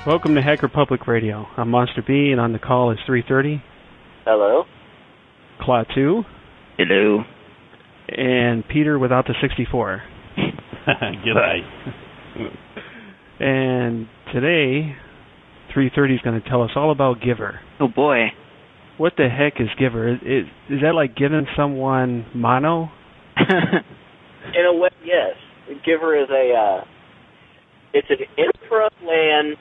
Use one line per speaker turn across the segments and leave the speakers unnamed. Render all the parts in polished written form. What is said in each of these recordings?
Welcome to Hacker Public Radio. I'm Monster B, and on the call is 330.
Hello.
Klaatu.
Hello.
And Peter without the 64.
G'day.
And today, 330 is going to tell us all about Giver.
Oh, boy.
What the heck is Giver? Is that like giving someone mono?
In a way, yes. Giver is it's an intra-LAN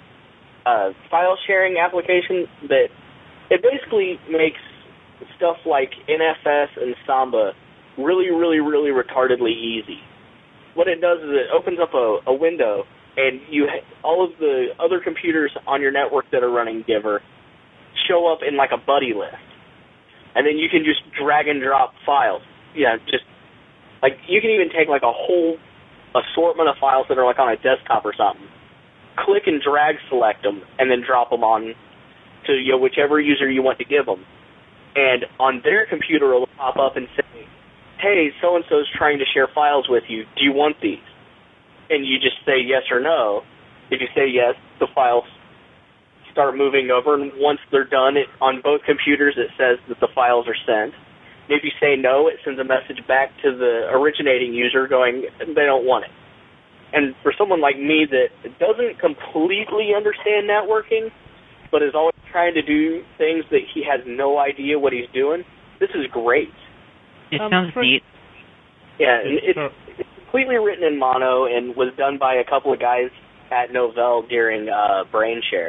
file sharing application that it basically makes stuff like NFS and Samba really, really, really retardedly easy. What it does is it opens up a window, and all of the other computers on your network that are running Giver show up in like a buddy list. And then you can just drag and drop files. Yeah, just like you can even take like a whole assortment of files that are like on a desktop or something, click and drag select them, and then drop them on to whichever user you want to give them. And on their computer, it'll pop up and say, hey, so-and-so is trying to share files with you. Do you want these? And you just say yes or no. If you say yes, the files start moving over, and once they're done, on both computers, it says that the files are sent. And if you say no, it sends a message back to the originating user going, they don't want it. And for someone like me that doesn't completely understand networking, but is always trying to do things that he has no idea what he's doing, this is great.
It sounds neat.
Yeah, it's completely written in mono and was done by a couple of guys at Novell during BrainShare.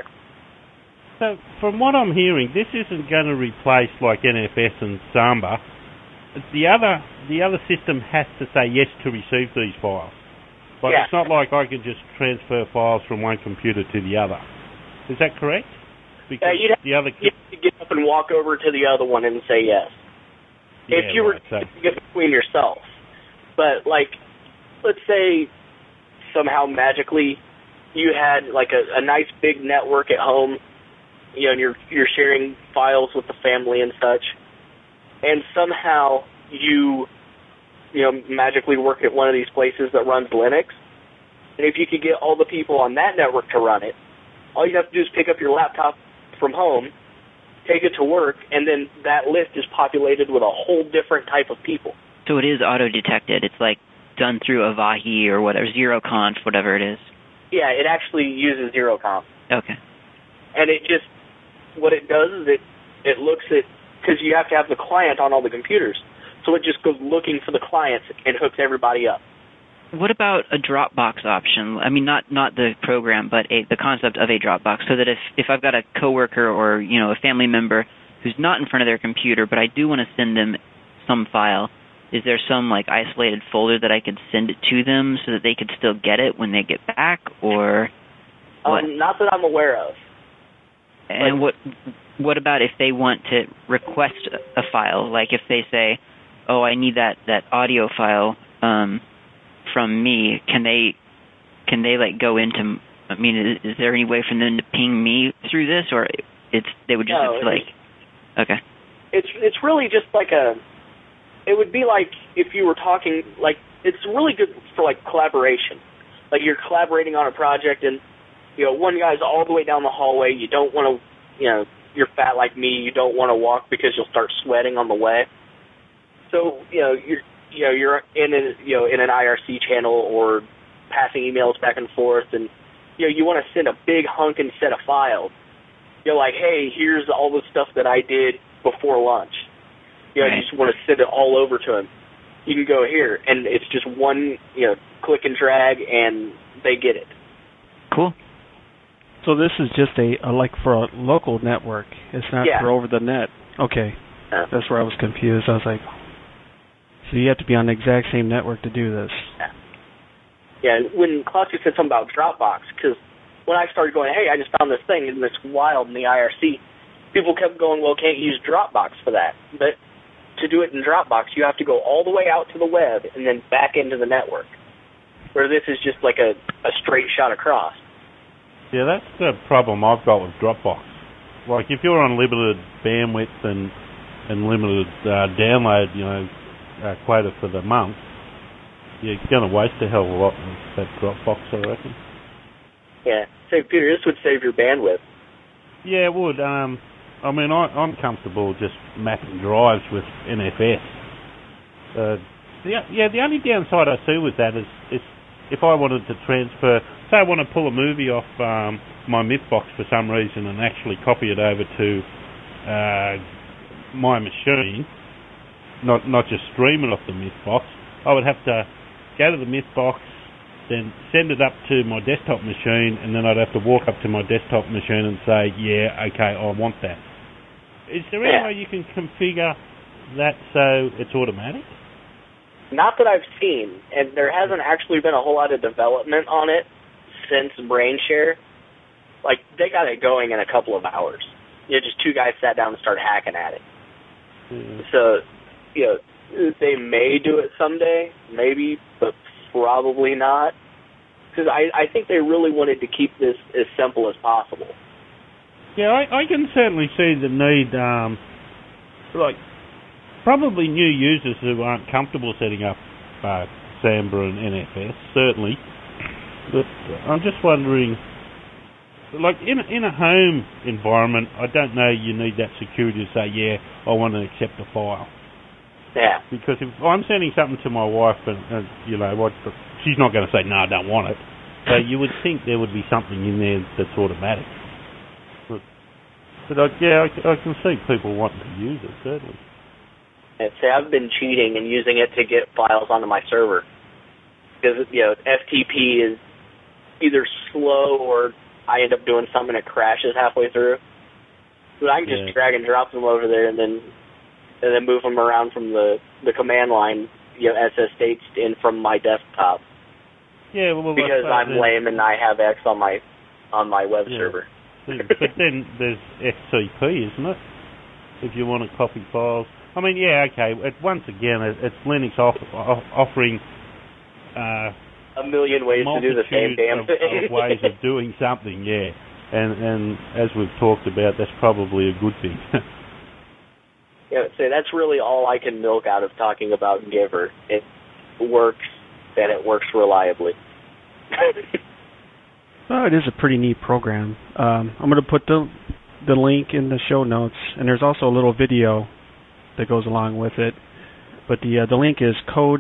So, from what I'm hearing, this isn't going to replace like NFS and Samba. The other system has to say yes to receive these files. But It's not like I can just transfer files from one computer to the other. Is that correct? Because
you'd have to get up and walk over to the other one and say yes.
Yeah,
if you were to get between yourself. But, like, let's say somehow magically you had, like, a nice big network at home, and you're sharing files with the family and such, and somehow you magically work at one of these places that runs Linux, and if you could get all the people on that network to run it, all you have to do is pick up your laptop from home, take it to work, and then that list is populated with a whole different type of people.
So it is auto-detected. It's like done through Avahi or whatever, ZeroConf, whatever it is.
Yeah, it actually uses ZeroConf.
Okay.
And what it does is it looks at, because you have to have the client on all the computers, so it just goes looking for the clients and hooks everybody up.
What about a Dropbox option? I mean, not the program, but the concept of a Dropbox, so that if I've got a coworker or a family member who's not in front of their computer, but I do want to send them some file, is there some like isolated folder that I could send it to them so that they could still get it when they get back, or what?
Not that I'm aware of.
And what about if they want to request a file? Like if they say, oh, I need that audio file from me, can they like go into, I mean, is there any way for them to ping me through this, or they would just have to like, okay.
It's really just like it would be like if you were talking, like, it's really good for like collaboration. Like you're collaborating on a project and, one guy's all the way down the hallway, you don't want to, you're fat like me, you don't want to walk because you'll start sweating on the way. So, you're in an IRC channel or passing emails back and forth, and you want to send a big hunkin' set of files. You're like, hey, here's all the stuff that I did before lunch. You just want to send it all over to him. You can go here, and it's just one, click and drag, and they get it.
Cool.
So this is just like for a local network. It's not for over the net. Okay. That's where I was confused. I was like, so you have to be on the exact same network to do this.
Yeah, when Klaatu said something about Dropbox, because when I started going, hey, I just found this thing, and it's wild in the IRC, people kept going, well, can't use Dropbox for that. But to do it in Dropbox, you have to go all the way out to the web and then back into the network, where this is just like a straight shot across.
Yeah, that's the problem I've got with Dropbox. Like, if you're on limited bandwidth and limited download, quota for the month, you're going to waste a hell of a lot with that Dropbox, I reckon.
Yeah. say, Peter, this would save your bandwidth.
Yeah, it would. I mean, I'm comfortable just mapping drives with NFS. The only downside I see with that is if I wanted to transfer, say I want to pull a movie off my Mythbox for some reason and actually copy it over to my machine, not just stream it off the Mythbox, I would have to go to the Mythbox, then send it up to my desktop machine, and then I'd have to walk up to my desktop machine and say, yeah, okay, I want that. Is there any way you can configure that so it's automatic?
Not that I've seen, and there hasn't actually been a whole lot of development on it since BrainShare. Like, they got it going in a couple of hours. Just two guys sat down and started hacking at it. So, they may do it someday, maybe, but probably not. Because I think they really wanted to keep this as simple as possible.
Yeah, I can certainly see the need, probably new users who aren't comfortable setting up Samba and NFS, certainly. But I'm just wondering, like in a home environment, I don't know you need that security to say, yeah, I want to accept a file.
Yeah.
Because if I'm sending something to my wife and she's not going to say, no, I don't want it. So you would think there would be something in there that's automatic. But I can see people wanting to use it, certainly.
Say I've been cheating and using it to get files onto my server. Because, FTP is either slow or I end up doing something that crashes halfway through. But I can just drag and drop them over there and then move them around from the command line, SS states in from my desktop.
Yeah, well,
because I'm lame and I have X on my web server.
But then there's FTP, isn't it? If you want to copy files. I mean, yeah, okay. Once again, it's Linux offering
a million ways to do the same damn thing.
Of ways of doing something, yeah. And as we've talked about, that's probably a good thing.
Yeah, so that's really all I can milk out of talking about Giver. It works, and it works reliably.
Well, it is a pretty neat program. I'm going to put the link in the show notes, and there's also a little video that goes along with it. But the link is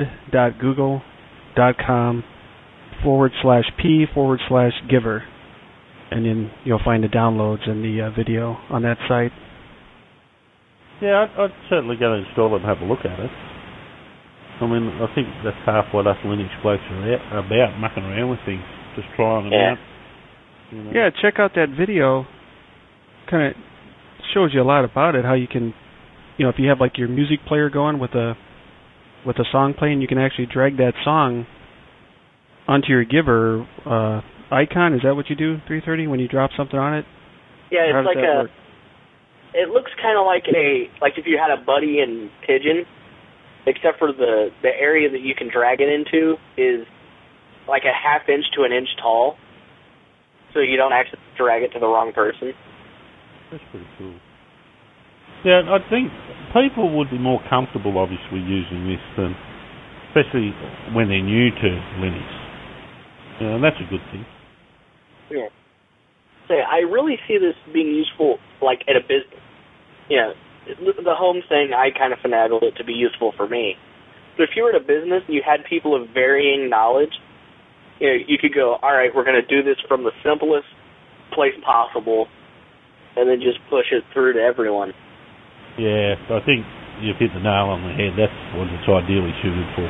code.google.com/p/giver, and then you'll find the downloads and the video on that site.
Yeah, I'd certainly go and install it and have a look at it. I mean, I think that's half what us Linux blokes are about, mucking around with things, just trying them out.
Yeah, check out that video. Kind of shows you a lot about it, how you can, if you have like your music player going with a song playing, you can actually drag that song onto your Giver icon. Is that what you do, 330, when you drop something on it?
Yeah, it's like work? It looks kind of like if you had a Buddy in Pigeon, except for the area that you can drag it into is like a half inch to an inch tall, so you don't actually drag it to the wrong person.
That's pretty cool. Yeah, I think people would be more comfortable, obviously, using this than, especially when they're new to Linux. Yeah, and that's a good thing.
Yeah. So I really see this being useful, like, at a business. The home thing, I kind of finagled it to be useful for me. But if you were at a business and you had people of varying knowledge, you could go, all right, we're going to do this from the simplest place possible, and then just push it through to everyone.
Yeah, I think you've hit the nail on the head. That's what it's ideally suited for.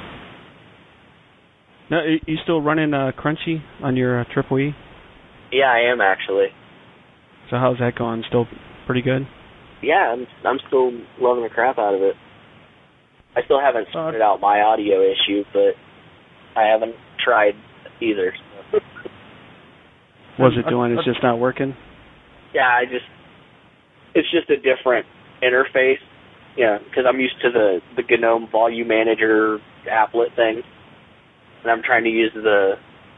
Now, are you still running Crunchy on your Triple E?
Yeah, I am actually.
So how's that going? Still pretty good?
Yeah, I'm still loving the crap out of it. I still haven't sorted out my audio issue, but I haven't tried either.
What's it doing? It's just not working?
Yeah, it's just a different interface. Yeah, because I'm used to the GNOME Volume Manager applet thing, and I'm trying to use the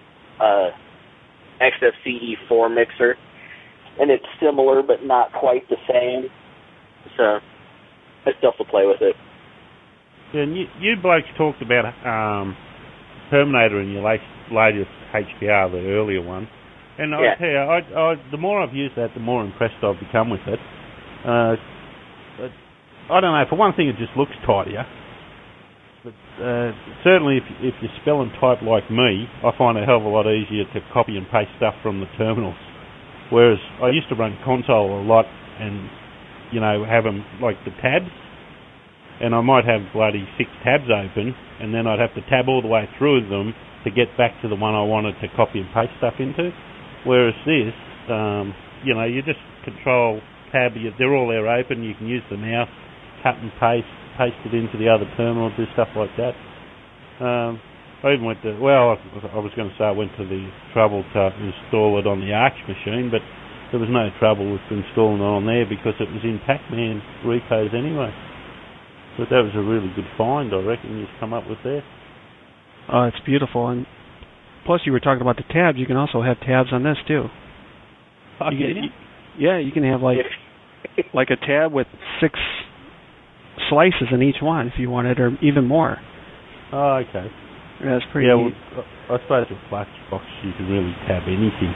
XFCE4 mixer, and it's similar but not quite the same. So I still have to play with it.
Yeah, and you blokes talked about Terminator in your latest HPR, the earlier one. And I tell you, the more I've used that, the more impressed I've become with it. I don't know. For one thing, it just looks tidier. But certainly, if you spell and type like me, I find it a hell of a lot easier to copy and paste stuff from the terminals. Whereas I used to run console a lot and, have them like the tabs. And I might have bloody 6 tabs open, and then I'd have to tab all the way through them to get back to the one I wanted to copy and paste stuff into. Whereas this, you just control tab, they're all there open, you can use the mouse, cut and paste it into the other terminal, do stuff like that. I even went to, I was going to say I went to the trouble to install it on the Arch machine, but there was no trouble with installing it on there because it was in Pac-Man repos anyway. But that was a really good find, I reckon, you've come up with there.
Oh, it's beautiful. And plus, you were talking about the tabs. You can also have tabs on this, too. You can have, like a tab with 6 slices in each one, if you wanted, or even more.
Oh, okay.
Yeah, it's pretty neat.
I suppose with Flexbox, you can really tab anything.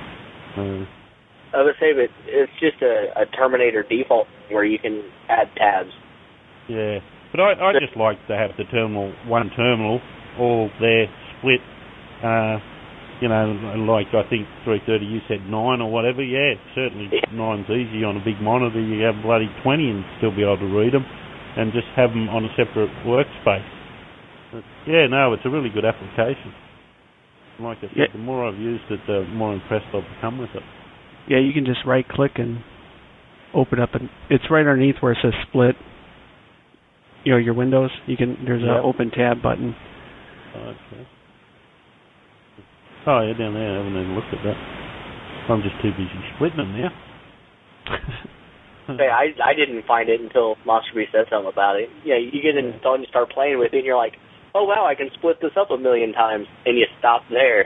I would say that it's just a Terminator default where you can add tabs.
Yeah, but I just like to have the one terminal, all there, split, like I think 330 you said 9 or whatever, certainly 9's easy on a big monitor, you have bloody 20 and still be able to read them, and just have them on a separate workspace. But it's a really good application. Like I said, the more I've used it, the more impressed I've become with it.
Yeah, you can just right-click and open up, and it's right underneath where it says split. Your windows, there's an open tab button.
Okay. Oh, yeah, down there. I haven't even looked at that. I'm just too busy splitting them now.
Hey, I didn't find it until Monster Beast said something about it. Yeah, you get it installed and you start playing with it, and you're like, oh, wow, I can split this up 1 million times, and you stop there.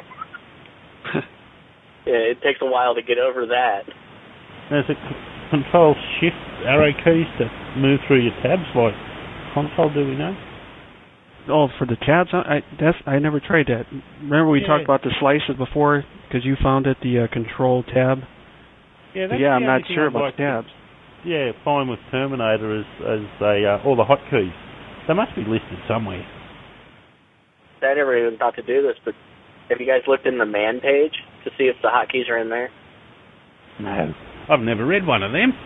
It takes a while to get over that.
There's a Control-Shift arrow keys to move through your tabs like console, do we know?
Oh, for the tabs? I never tried that. Remember we talked about the slices before, because you found it, the Control tab?
Yeah,
I'm not sure about the tabs.
Yeah, fine with Terminator as all the hotkeys. They must be listed somewhere.
I never even thought to do this, but have you guys looked in the man page to see if the hotkeys are in there?
No, I've never read one of them.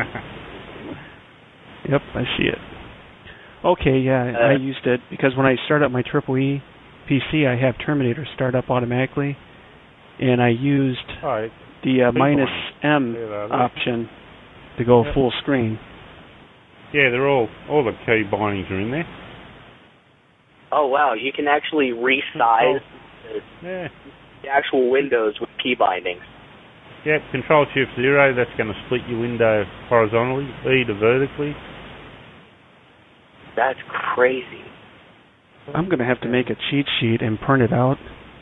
Yep, I see it. Okay, I used it because when I start up my EEE PC, I have Terminator start up automatically, and I used the -M option to go full screen.
Yeah, they're all the key bindings are in there.
Oh wow, you can actually resize the actual windows with key bindings.
Yeah, Control-Shift-0, that's going to split your window horizontally, E to vertically.
That's crazy.
I'm going to have to make a cheat sheet and print it out.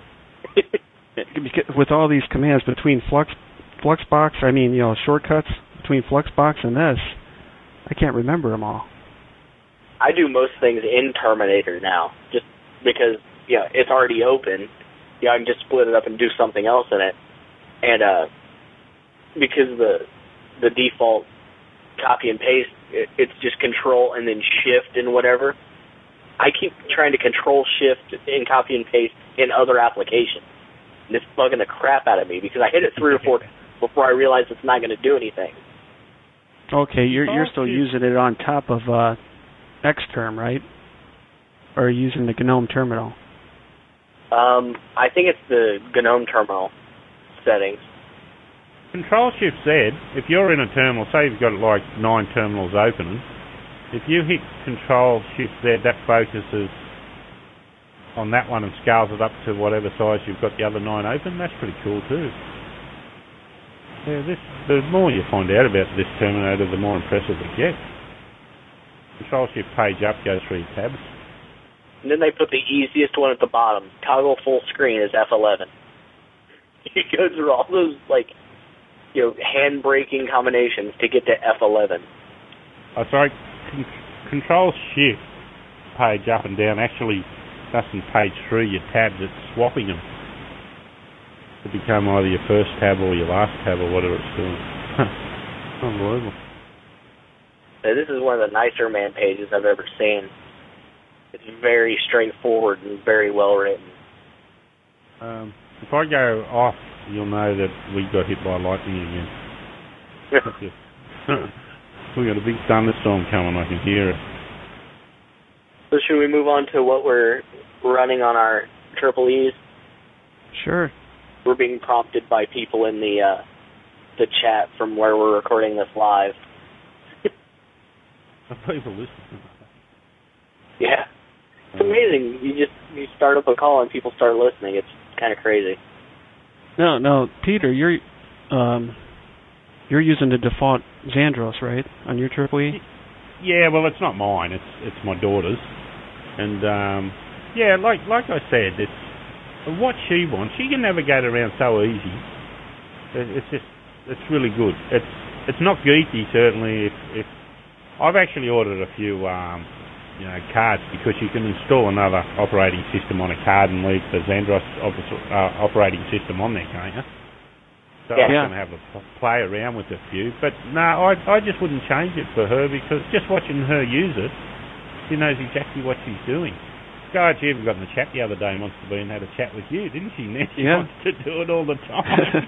With all these commands between Fluxbox, shortcuts between Fluxbox and this, I can't remember them all.
I do most things in Terminator now, just because it's already open. I can just split it up and do something else in it, and because the default copy and paste, it's just Control and then Shift and whatever. I keep trying to Control Shift and copy and paste in other applications, and it's bugging the crap out of me because I hit it 3 or 4 before I realize it's not going to do anything.
Okay, you're still using it on top of Xterm, right? Or using the GNOME terminal?
I think it's the GNOME terminal settings.
Control-Shift-Z, if you're in a terminal, say you've got like 9 terminals open, if you hit Control-Shift-Z, that focuses on that one and scales it up to whatever size you've got the other 9 open. That's pretty cool too. Yeah, the more you find out about this Terminator, the more impressive it gets. Control-Shift-Page up goes through your tabs.
And then they put the easiest one at the bottom. Toggle full screen is F11. You go through all those, hand-braking combinations to get to F11.
Oh, sorry. Control-Shift page up and down actually doesn't page through your tabs. It's swapping them. to become either your first tab or your last tab or whatever it's doing. Unbelievable.
This is one of the nicer man pages I've ever seen. It's very straightforward and very well written.
If I go off, you'll know that we got hit by lightning again. We got a big thunderstorm coming, I can hear it.
So should we move on to what we're running on our Triple E's?
Sure.
We're being prompted by people in the chat from where we're recording this live.
People listening.
Yeah. It's amazing. You start up a call and people start listening. It's kind of crazy.
No, Peter, you're using the default Xandros, right, on your Triple E?
Yeah, well, it's not mine. It's my daughter's, and yeah, like I said, it's what she wants. She can navigate around so easy. It's really good. It's not geeky, certainly. If I've actually ordered a few cards because you can install another operating system on a card and leave the Xandros operating system on there, can't you? So I'm going to have a play around with a few. But no, I just wouldn't change it for her because just watching her use it, she knows exactly what she's doing. God, she even got in the chat the other day and wants to be and had a chat with you, didn't she? Now she wants to do it all the time.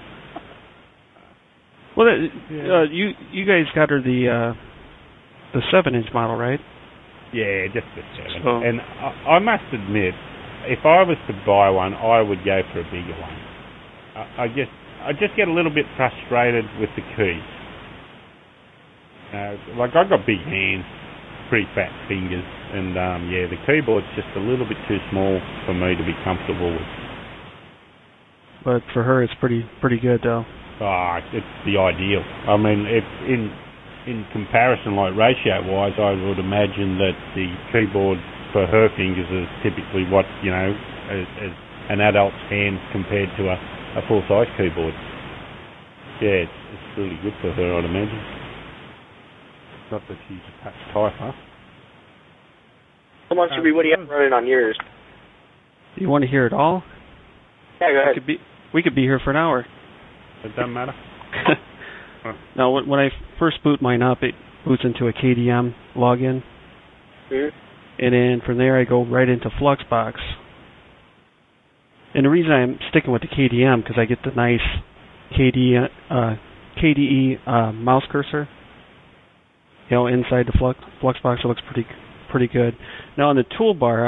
Well, you guys got her the 7-inch model, right?
Yeah, just the 7. Oh. And I must admit, if I was to buy one, I would go for a bigger one. I just get a little bit frustrated with the keys. Like I've got big hands, pretty fat fingers, and the keyboard's just a little bit too small for me to be comfortable with.
But for her, it's pretty good, though.
It's the ideal. I mean, in comparison, like ratio-wise, I would imagine that the keyboard for her fingers is typically what, as an adult's hand compared to a full-size keyboard. Yeah, it's really good for her, I'd imagine. Not that she's a touch typer.
Come on, Shuby, what do you have running on yours?
You want to hear it all?
Yeah, go ahead.
We could be here for an hour.
It doesn't matter.
Now, when I first boot mine up, it boots into a KDM login. Mm-hmm. And then from there, I go right into Fluxbox. And the reason I'm sticking with the KDM, because I get the nice KDE mouse cursor, inside the Fluxbox. It looks pretty good. Now, on the toolbar,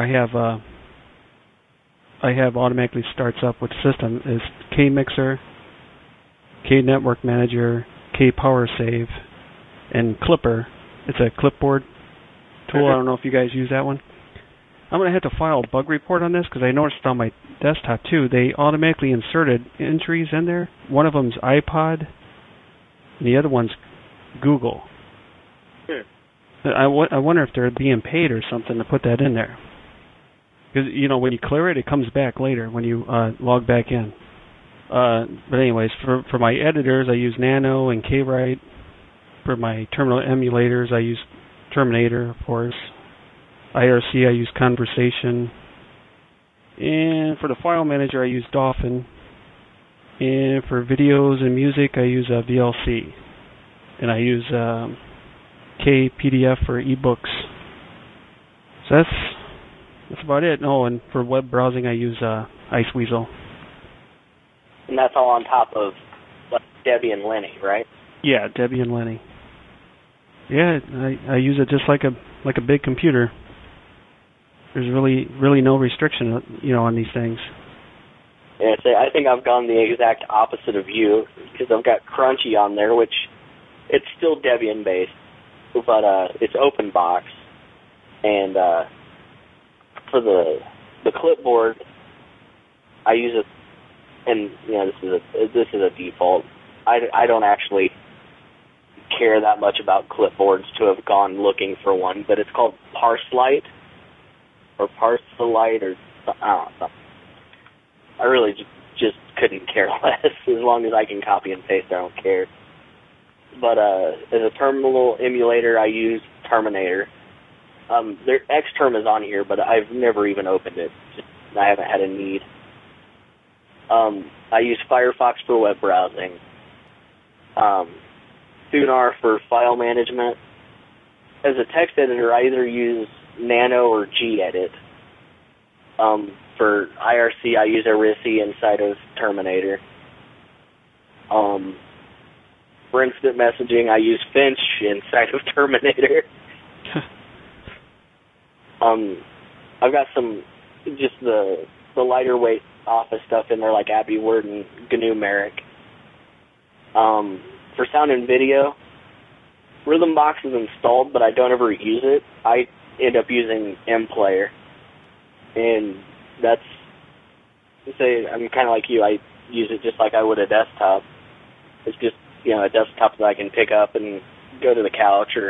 I have automatically starts up with system is KMixer, KNetwork Manager, KPowerSave, and Clipper. It's a clipboard tool. I don't know if you guys use that one. I'm going to have to file a bug report on this because I noticed on my desktop too, they automatically inserted entries in there. One of them's iPod, and the other one's Google. I wonder if they're being paid or something to put that in there. Because, when you clear it, it comes back later when you log back in. But anyways, for my editors, I use Nano and KWrite. For my terminal emulators, I use Terminator, of course. IRC, I use Conversation. And for the file manager, I use Dolphin. And for videos and music, I use VLC. And I use KPDF for ebooks. So that's about it. Oh, and for web browsing, I use Iceweasel.
And that's all on top of Debian Lenny, right?
Yeah, Debian Lenny. Yeah, I use it just like a big computer. There's really no restriction, on these things.
Yeah, I think I've gone the exact opposite of you because I've got Crunchy on there, which it's still Debian based, but it's OpenBox, and for the clipboard, I use it, and this is a default. I don't actually care that much about clipboards to have gone looking for one, but it's called Parselite or Parselite or something. I really just couldn't care less. As long as I can copy and paste, I don't care. But as a terminal emulator, I use Terminator. Their Xterm is on here, but I've never even opened it. I haven't had a need. I use Firefox for web browsing. Thunar for file management. As a text editor, I either use Nano or Gedit. For IRC, I use Arisi inside of Terminator. For instant messaging, I use Finch inside of Terminator. I've got some, just the lighter weight Office stuff in there, like Abbey Word and GNU Merrick. For sound and video, Rhythmbox is installed, but I don't ever use it. I end up using MPlayer. And that's, say, I'm kind of like you. I use it just like I would a desktop. It's just, a desktop that I can pick up and go to the couch or,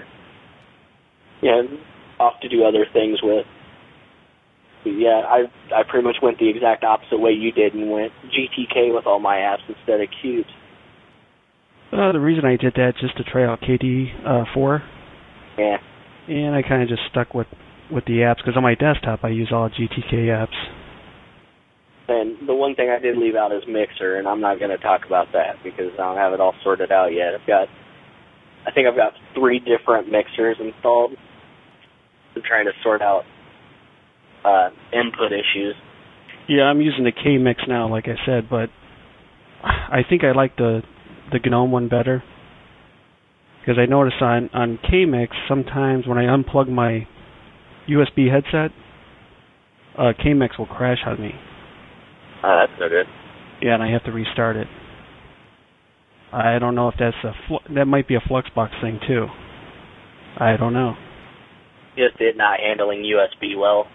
off to do other things with. But yeah, I pretty much went the exact opposite way you did and went GTK with all my apps instead of Qt.
The reason I did that just to try out KD4.
Yeah.
And I kind of just stuck with the apps, because on my desktop I use all GTK apps.
And the one thing I did leave out is Mixer, and I'm not going to talk about that because I don't have it all sorted out yet. I think I've got 3 different mixers installed. I'm trying to sort out input issues.
Yeah, I'm using the KMix now, like I said, but I think I like the GNOME one better. Because I notice on KMix, sometimes when I unplug my USB headset, KMix will crash on me.
That's no good.
Yeah, and I have to restart it. I don't know if that might be a Fluxbox thing too. I don't know.
Just it not handling USB well.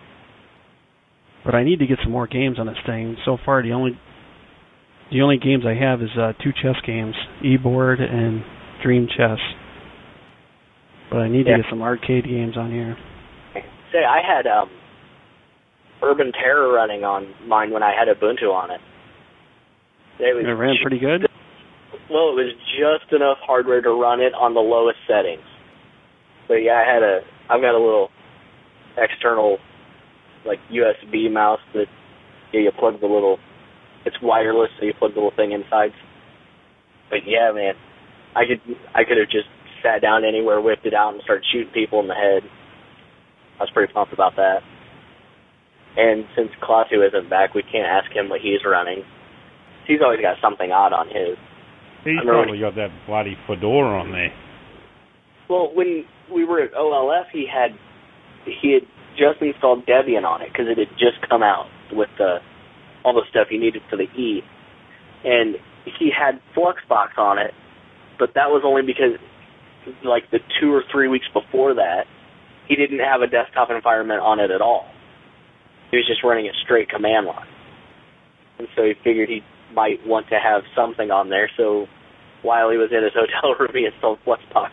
But I need to get some more games on this thing. So far, the only games I have is 2 chess games, eBoard and Dream Chess. But I need to get some arcade games on here.
Say, I had Urban Terror running on mine when I had Ubuntu on it.
It ran pretty good?
Well, it was just enough hardware to run it on the lowest settings. But yeah, I've got a little external, like, USB mouse that you plug it's wireless, so you plug the little thing inside. But yeah, man, I could have just sat down anywhere, whipped it out, and started shooting people in the head. I was pretty pumped about that. And since Klaatu isn't back, we can't ask him what he's running. He's always got something odd on his.
He's probably got that bloody Fedora on there.
Well, when we were at OLF, he had just installed Debian on it because it had just come out with all the stuff he needed for the E. And he had Fluxbox on it, but that was only because, like, the 2 or 3 weeks before that, he didn't have a desktop environment on it at all. He was just running a straight command line. And so he figured he might want to have something on there, so while he was in his hotel room, he installed Fluxbox.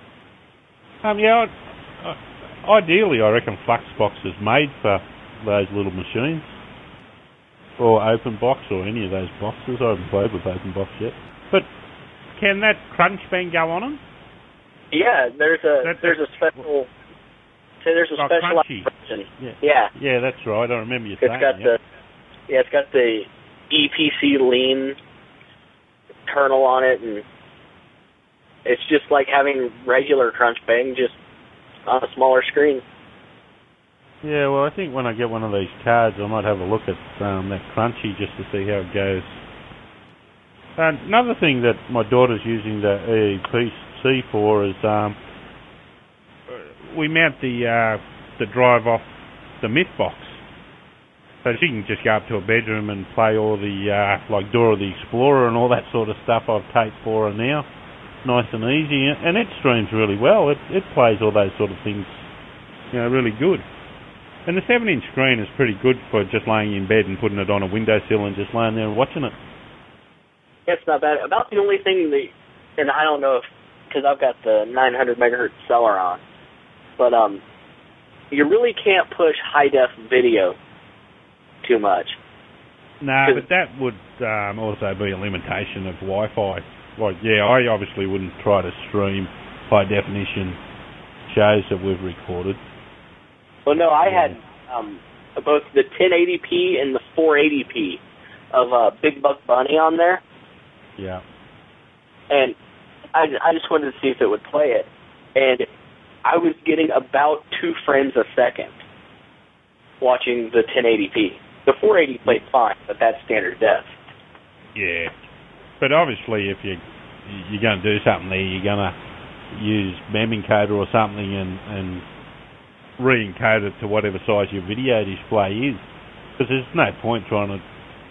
Yeah, ideally, I reckon Fluxbox is made for those little machines. Or OpenBox, or any of those boxes. I haven't played with OpenBox yet. But can that Crunchbang go on them?
Yeah, there's a special... So there's a specialized version.
Yeah, that's right. I remember you saying that.
It's got the EPC lean kernel on it, and it's just like having regular Crunchbang, just on a smaller screen.
Yeah, well, I think when I get one of these cards, I might have a look at that Crunchy just to see how it goes. Another thing that my daughter's using the EPC for is we mount the drive off the Mythbox. So she can just go up to her bedroom and play all the, like Dora the Explorer and all that sort of stuff I've taped for her now. Nice and easy, and it streams really well. It plays all those sort of things, really good. And the 7-inch screen is pretty good for just laying in bed and putting it on a windowsill and just laying there and watching it.
Yeah, it's not bad. About the only thing and I don't know if, because I've got the 900 megahertz Celeron, but you really can't push high-def video too much.
No, but that would also be a limitation of Wi-Fi. Like, I obviously wouldn't try to stream high-definition shows that we've recorded.
Well, no, I had both the 1080p and the 480p of Big Buck Bunny on there.
Yeah.
And I just wanted to see if it would play it. And I was getting about 2 frames a second watching the 1080p. The 480 played fine, but that's standard def.
Yeah. But obviously, if you're going to do something there, you're going to use MEM-encoder or something and re-encode it to whatever size your video display is. Because there's no point trying to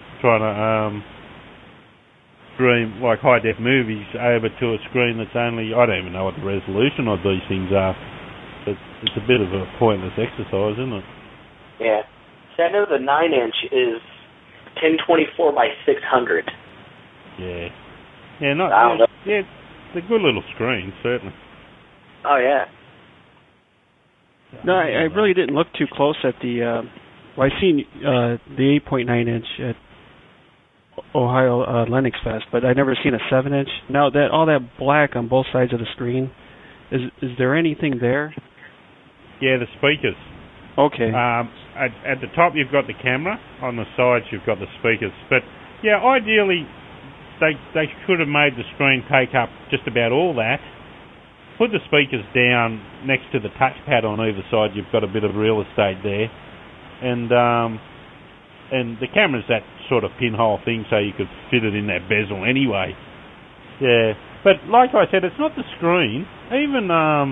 stream like high-def movies over to a screen that's only, I don't even know what the resolution of these things are. But it's a bit of a pointless exercise, isn't it?
Yeah. So I know the 9-inch is 1024 by 600.
Yeah.
I don't know.
Yeah, it's a good little screen, certainly.
Oh, yeah.
No, I really didn't look too close at the... I've seen the 8.9-inch at Ohio Linux Fest, but I've never seen a 7-inch. Now, all that black on both sides of the screen, is there anything there?
Yeah, the speakers.
Okay.
At the top, you've got the camera. On the sides, you've got the speakers. But, yeah, ideally, they could have made the screen take up just about all that. Put the speakers down next to the touchpad on either side. You've got a bit of real estate there. And the camera's that sort of pinhole thing, so you could fit it in that bezel anyway. Yeah. But, like I said, it's not the screen. Even...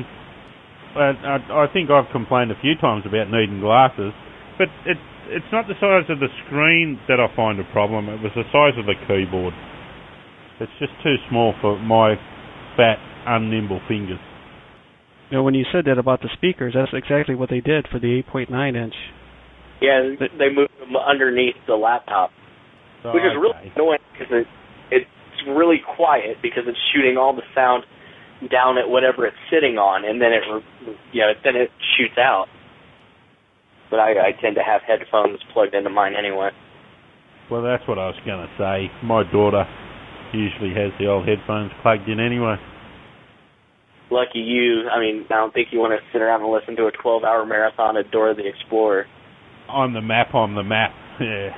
I think I've complained a few times about needing glasses, but it's not the size of the screen that I find a problem. It was the size of the keyboard. It's just too small for my fat, unnimble fingers.
You know, when you said that about the speakers, that's exactly what they did for the 8.9-inch.
Yeah, they moved them underneath the laptop, which is really annoying because it's really quiet because it's shooting all the sound down at whatever it's sitting on, and then it shoots out. But I tend to have headphones plugged into mine anyway.
Well, that's what I was going to say. My daughter usually has the old headphones plugged in anyway.
Lucky you. I mean, I don't think you want to sit around and listen to a 12-hour marathon of Dora the Explorer.
On the map, yeah.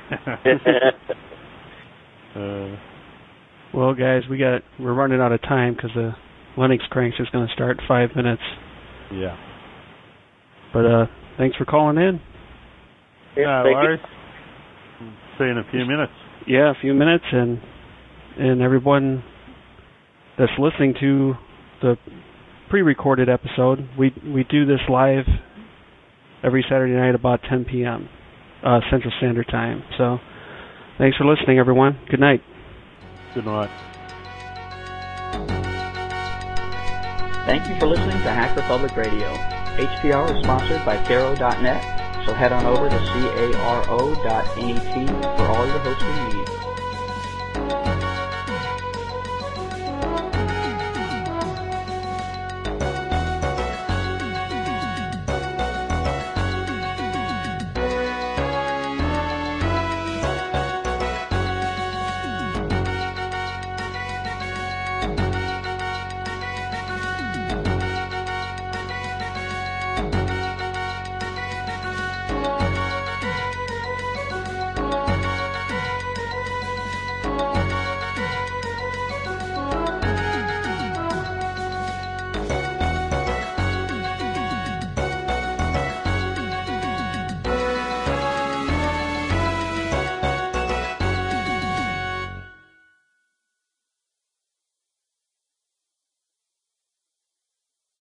Well, guys, we're running out of time because the Linux Cranks is going to start in 5 minutes.
Yeah.
But thanks for calling in.
Yeah,
no worries. See you in a few minutes.
Yeah, a few minutes, and everyone that's listening to the pre-recorded episode, we do this live every Saturday night about 10 p.m. Central Standard Time. So thanks for listening, everyone. Good night.
Good night.
Thank you for listening to Hacker Public Radio. HPR is sponsored by Caro.net, so head on over to caro.net for all your hosting needs.